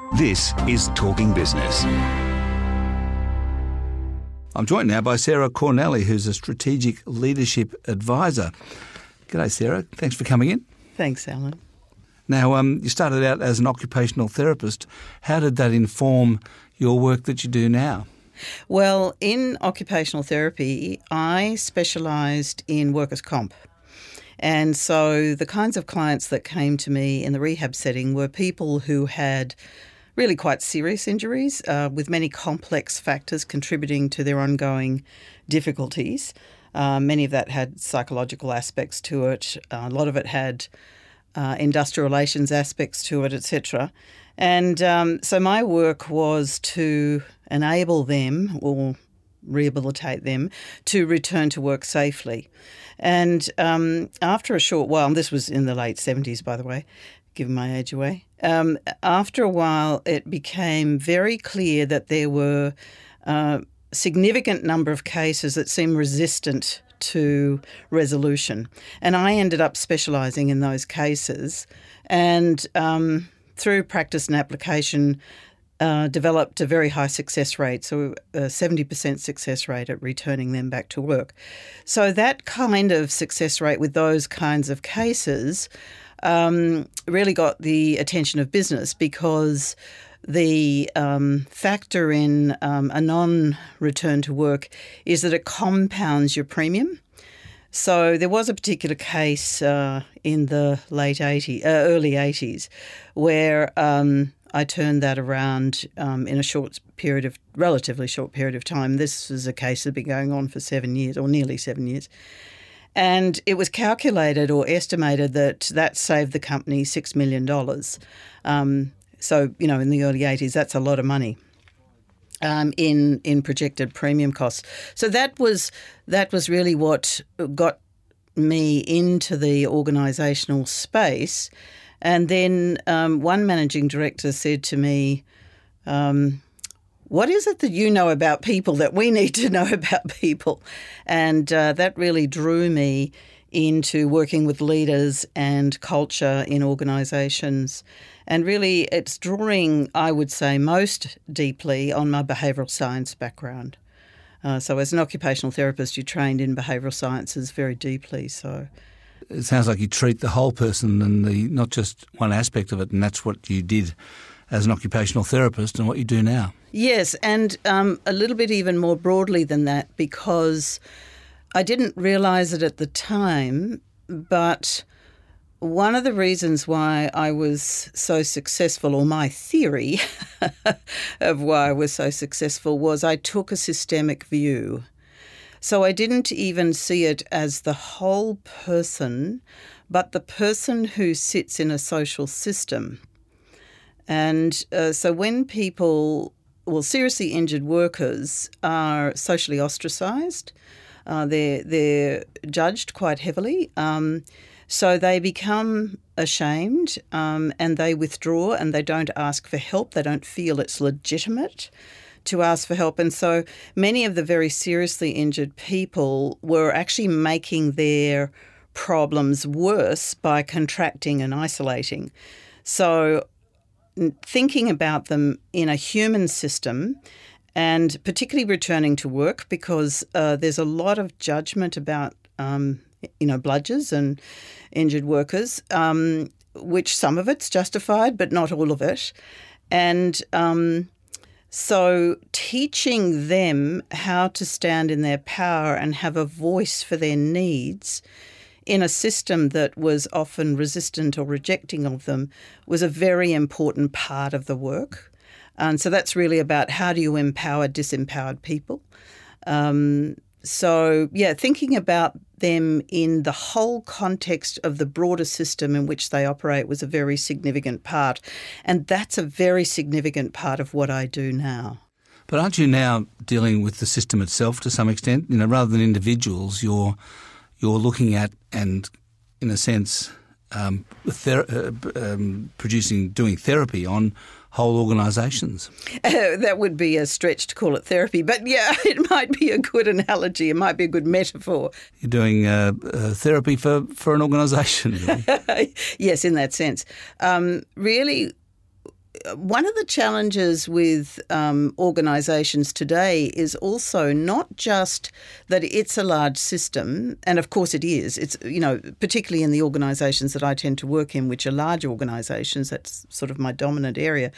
This is Talking Business. I'm joined now by Sarah Cornelli, who's a Strategic Leadership Advisor. G'day, Sarah. Thanks for coming in. Thanks, Alan. Now, you started out as an occupational therapist. How did that inform your work that you do now? Well, in occupational therapy, I specialised in workers' comp. And so the kinds of clients that came to me in the rehab setting were people who had really quite serious injuries with many complex factors contributing to their ongoing difficulties. Many of that had psychological aspects to it. A lot of it had industrial relations aspects to it, etc. And so my work was to enable them or rehabilitate them to return to work safely. And after a short while, and this was in the late 70s, by the way, giving my age away, after a while it became very clear that there were a significant number of cases that seemed resistant to resolution. And I ended up specialising in those cases and through practice and application developed a very high success rate, so a 70% success rate at returning them back to work. So that kind of success rate with those kinds of cases really got the attention of business because the factor in a non-return to work is that it compounds your premium. So there was a particular case in the early 80s where I turned that around in a relatively short period of time. This was a case that had been going on for 7 years or nearly 7 years. And it was calculated or estimated that saved the company $6 million. So, in the early 80s, that's a lot of money in projected premium costs. So that was really what got me into the organisational space. And then one managing director said to me, what is it that you know about people that we need to know about people? And that really drew me into working with leaders and culture in organisations. And really it's drawing, I would say, most deeply on my behavioural science background. So as an occupational therapist, you trained in behavioural sciences very deeply. So it sounds like you treat the whole person and not just one aspect of it, and that's what you did as an occupational therapist and what you do now. Yes, and a little bit even more broadly than that, because I didn't realise it at the time, but one of the reasons why I was so successful, or my theory of why I was so successful, was I took a systemic view. So I didn't even see it as the whole person, but the person who sits in a social system. And so when seriously injured workers are socially ostracised, they're judged quite heavily. So they become ashamed and they withdraw and they don't ask for help. They don't feel it's legitimate to ask for help. And so many of the very seriously injured people were actually making their problems worse by contracting and isolating. So thinking about them in a human system and particularly returning to work, because there's a lot of judgment about bludgers and injured workers, which some of it's justified, but not all of it. And so teaching them how to stand in their power and have a voice for their needs in a system that was often resistant or rejecting of them was a very important part of the work. And so that's really about how do you empower disempowered people. Thinking about them in the whole context of the broader system in which they operate was a very significant part. And that's a very significant part of what I do now. But aren't you now dealing with the system itself to some extent? Rather than individuals, you're looking at and, in a sense, doing therapy on whole organisations. That would be a stretch to call it therapy, but yeah, it might be a good analogy. It might be a good metaphor. You're doing therapy for an organisation. Really. Yes, in that sense. Really, one of the challenges with organisations today is also not just that it's a large system, and of course it is. It's, particularly in the organisations that I tend to work in, which are large organisations, that's sort of my dominant area.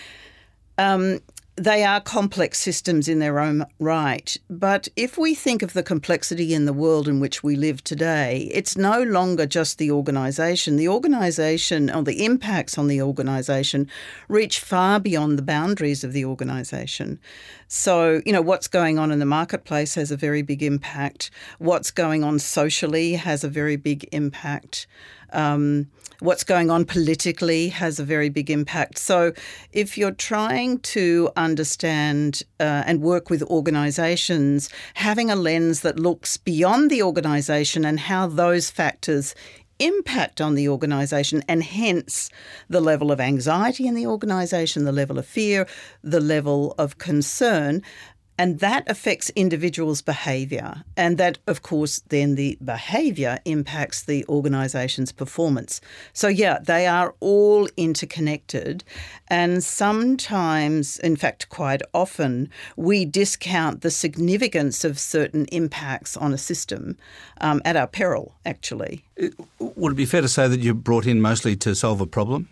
They are complex systems in their own right. But if we think of the complexity in the world in which we live today, it's no longer just the organisation. The organisation, or the impacts on the organisation, reach far beyond the boundaries of the organisation. So, what's going on in the marketplace has a very big impact. What's going on socially has a very big impact. What's going on politically has a very big impact. So if you're trying to understand and work with organisations, having a lens that looks beyond the organisation and how those factors impact on the organisation, and hence the level of anxiety in the organisation, the level of fear, the level of concern, and that affects individuals' behaviour. And that, of course, then the behaviour impacts the organisation's performance. So, yeah, they are all interconnected. And sometimes, in fact, quite often, we discount the significance of certain impacts on a system at our peril, actually. Would it be fair to say that you're brought in mostly to solve a problem?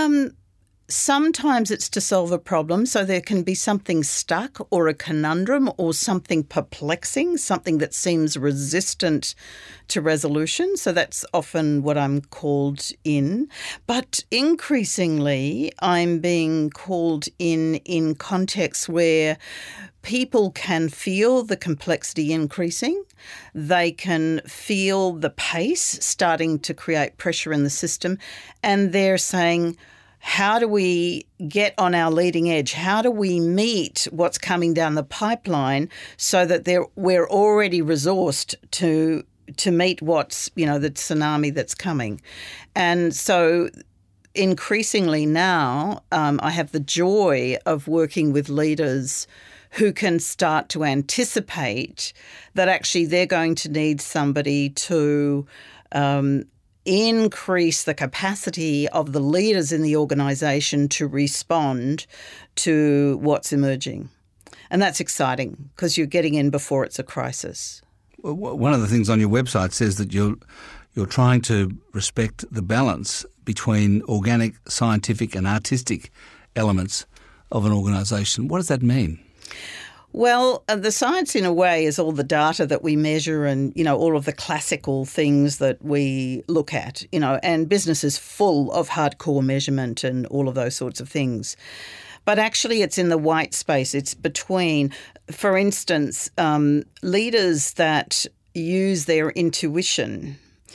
Sometimes it's to solve a problem, so there can be something stuck or a conundrum or something perplexing, something that seems resistant to resolution. So that's often what I'm called in. But increasingly, I'm being called in contexts where people can feel the complexity increasing. They can feel the pace starting to create pressure in the system, and they're saying, how do we get on our leading edge? How do we meet what's coming down the pipeline so that we're already resourced to meet what's, the tsunami that's coming? And so increasingly now, I have the joy of working with leaders who can start to anticipate that actually they're going to need somebody to increase the capacity of the leaders in the organisation to respond to what's emerging. And that's exciting because you're getting in before it's a crisis. One of the things on your website says that you're trying to respect the balance between organic, scientific and artistic elements of an organisation. What does that mean? Well, the science in a way is all the data that we measure and, all of the classical things that we look at, and business is full of hardcore measurement and all of those sorts of things. But actually it's in the white space. It's between, for instance, leaders that use their intuition,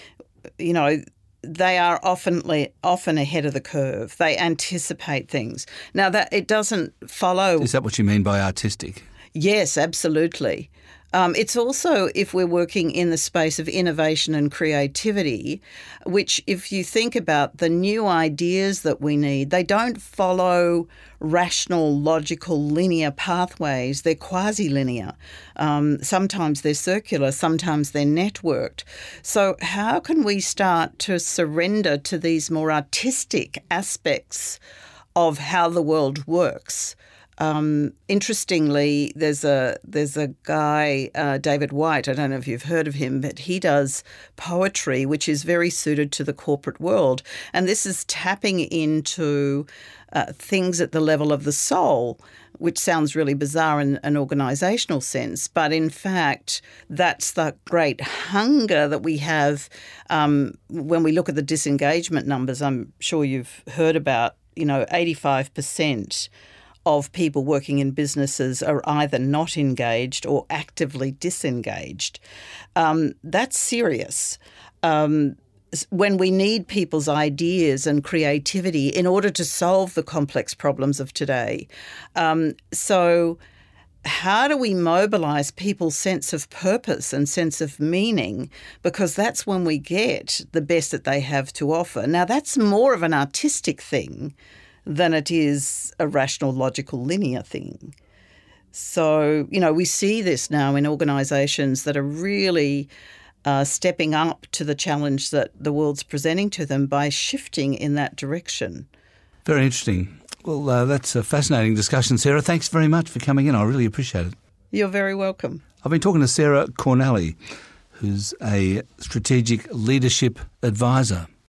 they are often ahead of the curve. They anticipate things. Now, that it doesn't follow. Is that what you mean by artistic? Yes, absolutely. It's also if we're working in the space of innovation and creativity, which if you think about the new ideas that we need, they don't follow rational, logical, linear pathways. They're quasi-linear. Sometimes they're circular, sometimes they're networked. So how can we start to surrender to these more artistic aspects of how the world works? Interestingly, there's a guy, David White, I don't know if you've heard of him, but he does poetry, which is very suited to the corporate world. And this is tapping into things at the level of the soul, which sounds really bizarre in an organisational sense. But in fact, that's the great hunger that we have when we look at the disengagement numbers. I'm sure you've heard about, 85% of people working in businesses are either not engaged or actively disengaged. That's serious. When we need people's ideas and creativity in order to solve the complex problems of today. So how do we mobilise people's sense of purpose and sense of meaning? Because that's when we get the best that they have to offer. Now, that's more of an artistic thing than it is a rational, logical, linear thing. So, we see this now in organisations that are really stepping up to the challenge that the world's presenting to them by shifting in that direction. Very interesting. Well, that's a fascinating discussion, Sarah. Thanks very much for coming in. I really appreciate it. You're very welcome. I've been talking to Sarah Cornally, who's a strategic leadership advisor.